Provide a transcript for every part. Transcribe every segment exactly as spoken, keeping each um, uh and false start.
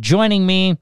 joining me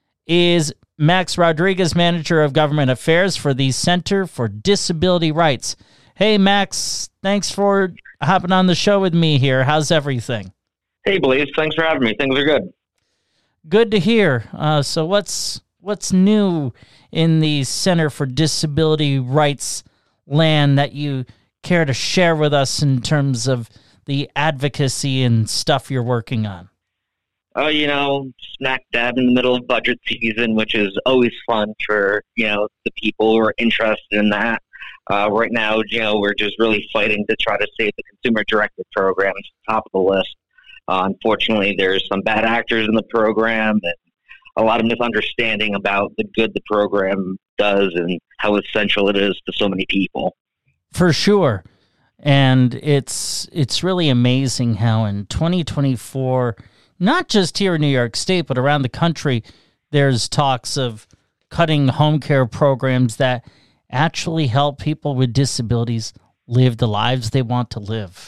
is Max Rodriguez, Manager of Government Affairs for the Center for Disability Rights. Hey, Max, thanks for hopping on the show with me here. How's everything? Hey, Blaze. Thanks for having me. Things are good. Good to hear. Uh, so what's what's new in the Center for Disability Rights land that you care to share with us in terms of the advocacy and stuff you're working on? Oh, you know, smack dab in the middle of budget season, which is always fun for, you know, the people who are interested in that. Uh, right now, you know, we're just really fighting to try to save the consumer-directed programs, top of the list. Uh, unfortunately, there's some bad actors in the program and a lot of misunderstanding about the good the program does and how essential it is to so many people. For sure. And it's it's really amazing how in twenty twenty-four, not just here in New York State, but around the country, there's talks of cutting home care programs that actually help people with disabilities live the lives they want to live.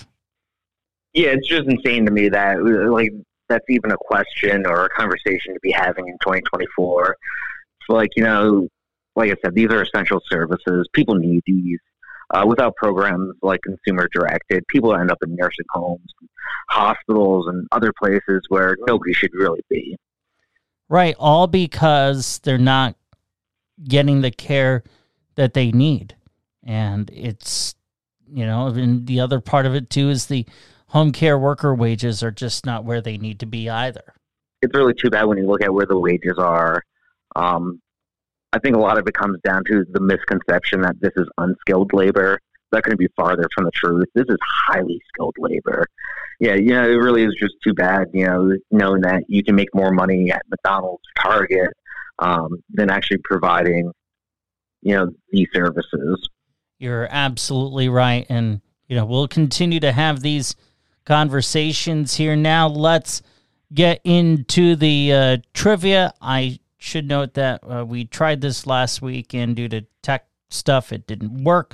Yeah, it's just insane to me that, like, that's even a question or a conversation to be having in twenty twenty-four. It's like, you know, like I said, these are essential services. People need these. Uh, without programs like Consumer Directed, people end up in nursing homes, hospitals, and other places where nobody should really be. Right, all because they're not getting the care that they need. And it's, you know, and the other part of it, too, is the home care worker wages are just not where they need to be either. It's really too bad when you look at where the wages are. Um, I think a lot of it comes down to the misconception that this is unskilled labor. That couldn't be farther from the truth. This is highly skilled labor. Yeah, you know, it really is just too bad, you know, knowing that you can make more money at McDonald's, Target, um, than actually providing, you know, these services. You're absolutely right. And, you know, we'll continue to have these conversations here. Now let's get into the uh, trivia. I should note that uh, we tried this last week, and due to tech stuff, it didn't work.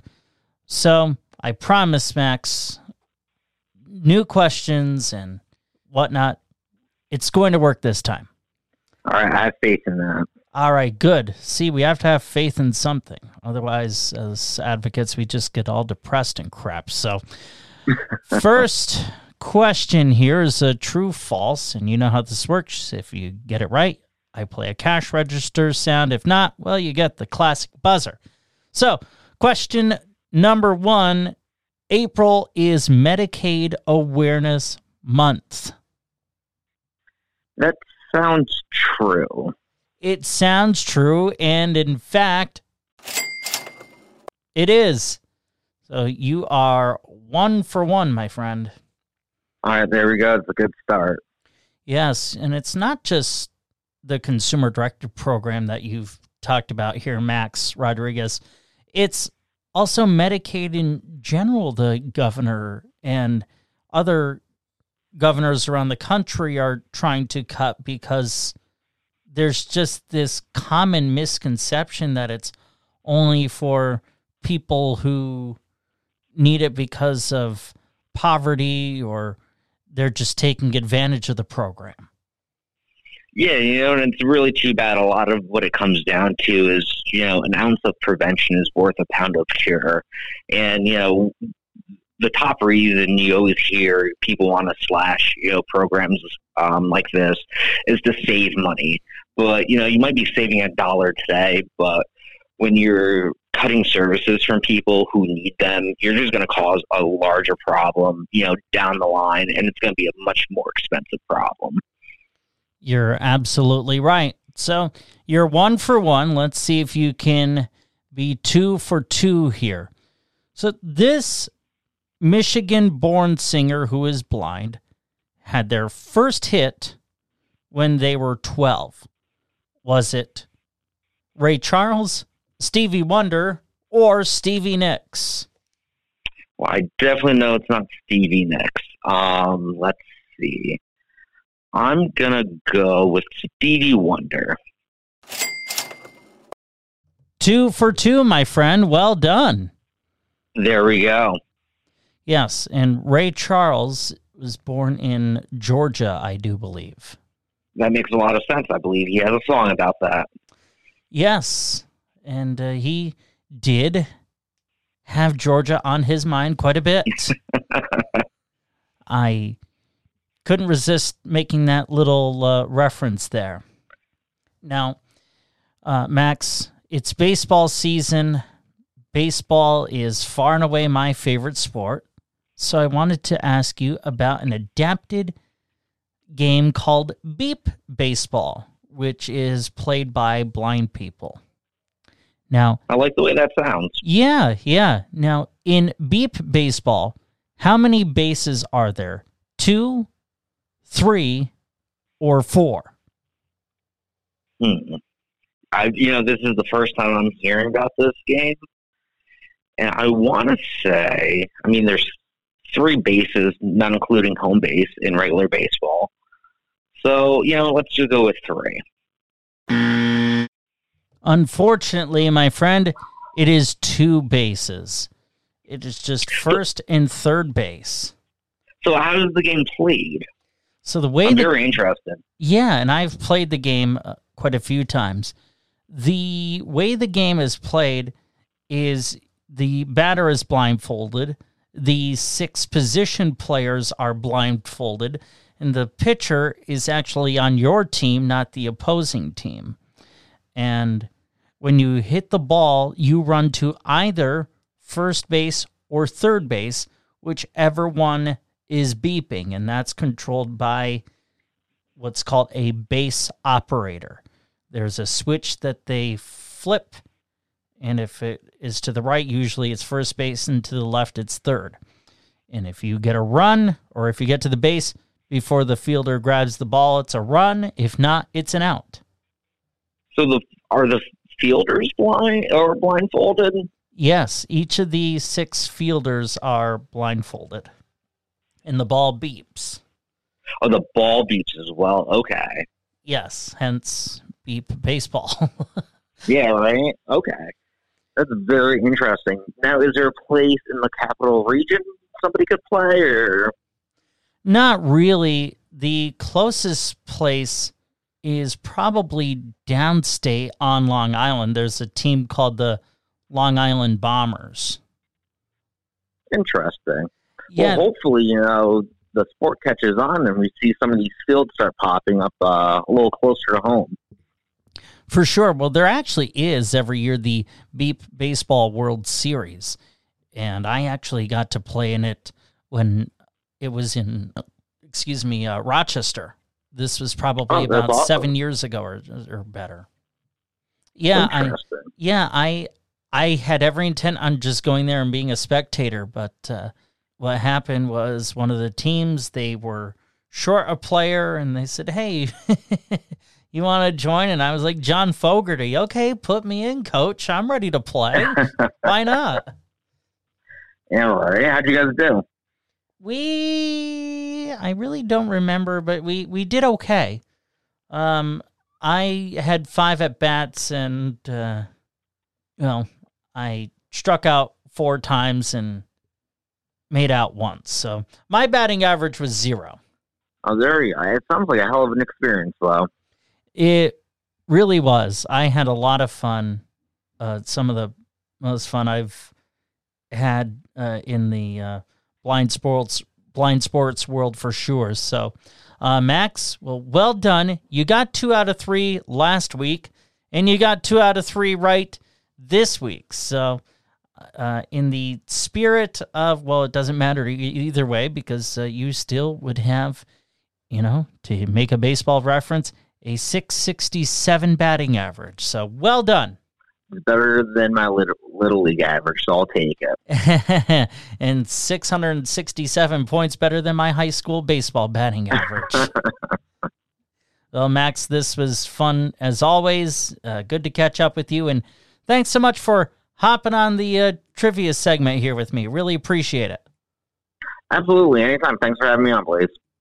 So I promise, Max, new questions and whatnot, it's going to work this time. All right, I have faith in that. All right, good. See, we have to have faith in something. Otherwise, as advocates, we just get all depressed and crap. So first question here is a true false, and you know how this works. If you get it right, I play a cash register sound. If not, well, you get the classic buzzer. So, question number one, April is Medicaid Awareness Month. That sounds true. It sounds true, and in fact, it is. So you are one for one, my friend. All right, there we go. It's a good start. Yes, and it's not just the Consumer Directed program that you've talked about here, Max Rodriguez. It's also Medicaid in general. The governor and other governors around the country are trying to cut because there's just this common misconception that it's only for people who need it because of poverty or they're just taking advantage of the program. Yeah, you know, and it's really too bad. A lot of what it comes down to is, you know, an ounce of prevention is worth a pound of cure. And, you know, the top reason you always hear people want to slash, you know, programs um, like this is to save money. But, you know, you might be saving a dollar today, but when you're cutting services from people who need them, you're just going to cause a larger problem, you know, down the line, and it's going to be a much more expensive problem. You're absolutely right. So you're one for one. Let's see if you can be two for two here. So this Michigan-born singer who is blind had their first hit when they were twelve. Was it Ray Charles, Stevie Wonder, or Stevie Nicks? Well, I definitely know it's not Stevie Nicks. Um, let's see. I'm going to go with Stevie Wonder. Two for two, my friend. Well done. There we go. Yes, and Ray Charles was born in Georgia, I do believe. that makes a lot of sense. I believe he has a song about that. Yes, and uh, he did have Georgia on his mind quite a bit. I couldn't resist making that little uh, reference there. Now, uh, Max, it's baseball season. Baseball is far and away my favorite sport. So I wanted to ask you about an adapted game called Beep Baseball, which is played by blind people. Now, I like the way that sounds. Yeah, yeah. Now, in Beep Baseball, how many bases are there? Two, three, or four? Hmm. I, you know, this is the first time I'm hearing about this game. And I want to say, I mean, there's three bases, not including home base in regular baseball. So, you know, let's just go with three. Unfortunately, my friend, it is two bases. It is just first and third base. So how is the game played? So the way I'm the, very interested. Yeah, and I've played the game uh, quite a few times. The way the game is played is the batter is blindfolded, the six position players are blindfolded, and the pitcher is actually on your team, not the opposing team. And when you hit the ball, you run to either first base or third base, whichever one is beeping, and that's controlled by what's called a base operator. There's a switch that they flip, and if it is to the right, usually it's first base, and to the left, it's third. And if you get a run, or if you get to the base before the fielder grabs the ball, it's a run. If not, it's an out. So the are the fielders blind or blindfolded? Yes, each of the six fielders are blindfolded, and the ball beeps. Oh, the ball beeps as well. Okay. Yes, hence beep baseball. Yeah, right? Okay. That's very interesting. Now, is there a place in the capital region somebody could play, or? Not really. The closest place is probably downstate on Long Island. There's a team called the Long Island Bombers. Interesting. Yeah. Well, hopefully, you know, the sport catches on and we see some of these fields start popping up uh, a little closer to home. For sure. Well, there actually is every year the Beep Baseball World Series. And I actually got to play in it when it was in, excuse me, uh, Rochester. This was probably oh, about awesome. seven years ago or, or better. Yeah, I, yeah, I I had every intent on just going there and being a spectator, but uh, what happened was one of the teams, they were short a player, and they said, hey, you want to join? And I was like, John Fogerty, okay, put me in, coach. I'm ready to play. Why not? Yeah, right. How'd you guys do? We, I really don't remember, but we, we did okay. Um, I had five at-bats, and, uh, well, I struck out four times and made out once. So my batting average was zero. Oh, there you go. It sounds like a hell of an experience, though. It really was. I had a lot of fun. Uh, some of the most fun I've had uh, in the uh, blind sports blind sports world for sure. So, uh, Max, well, well done. You got two out of three last week, and you got two out of three right this week. So, uh, in the spirit of, well, it doesn't matter e- either way, because uh, you still would have, you know, to make a baseball reference, a six sixty-seven batting average. So, well done. Better than my little, little league average, so I'll take it. And six hundred sixty-seven points better than my high school baseball batting average. Well, Max, this was fun as always. Uh, good to catch up with you, and thanks so much for hopping on the uh, trivia segment here with me. Really appreciate it. Absolutely. Anytime. Thanks for having me on, Blaze.